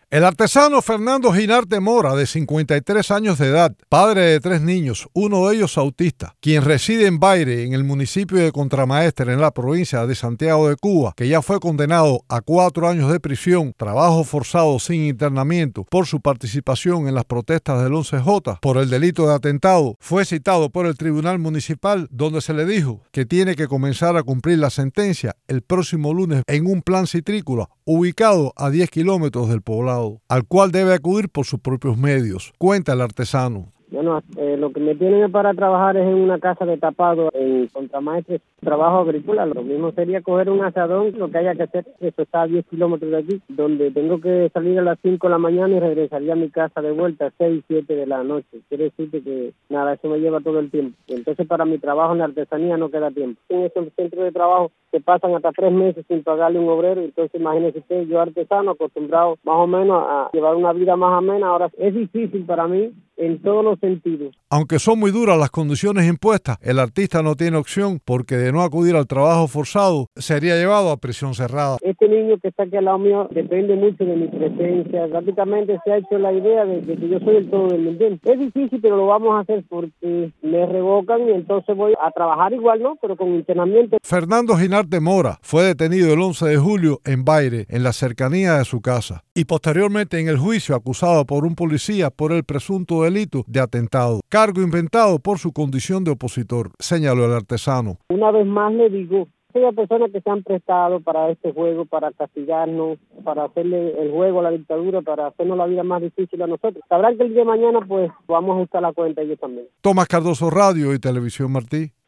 El artesano Fernando Ginarte Mora, de 53 años de edad, padre de 3 niños, uno de ellos autista, quien reside en Baire, en el municipio de Contramaestre, en la provincia de Santiago de Cuba, que ya fue condenado a 4 años de prisión, trabajo forzado sin internamiento, por su participación en las protestas del 11J, por el delito de atentado, fue citado por el Tribunal Municipal, donde se le dijo que tiene que comenzar a cumplir la sentencia el próximo lunes en un plan citrícola ubicado a 10 kilómetros del poblado, al cual debe acudir por sus propios medios, cuenta el artesano. Bueno, lo que me tienen para trabajar es en una casa de tapado en Contramaestre, trabajo agrícola. Lo mismo sería coger un asadón, lo que haya que hacer. Eso está a 10 kilómetros de aquí, donde tengo que salir a las 5 de la mañana y regresaría a mi casa de vuelta a 6, 7 de la noche. Quiere decir que nada, eso me lleva todo el tiempo. Entonces para mi trabajo en la artesanía no queda tiempo. En esos centros de trabajo se pasan hasta 3 meses sin pagarle un obrero. Entonces imagínese usted, yo artesano acostumbrado más o menos a llevar una vida más amena, ahora es difícil para mí en todos los sentidos. Aunque son muy duras las condiciones impuestas, el artista no tiene opción porque de no acudir al trabajo forzado sería llevado a prisión cerrada. Este niño que está aquí al lado mío depende mucho de mi presencia. Prácticamente se ha hecho la idea de que yo soy el todo del mundo. Es difícil, pero lo vamos a hacer porque me revocan y entonces voy a trabajar igual, ¿no? Pero con internamiento. Fernando Ginarte Mora fue detenido el 11 de julio en Baire, en la cercanía de su casa, y posteriormente en el juicio acusado por un policía por el presunto delito de atentado, cargo inventado por su condición de opositor, señaló el artesano. Una vez más le digo, aquellas personas que se han prestado para este juego, para castigarnos, para hacerle el juego a la dictadura, para hacernos la vida más difícil a nosotros, sabrán que el día de mañana pues vamos a ajustar la cuenta ellos también. Tomás Cardoso, Radio y Televisión Martí.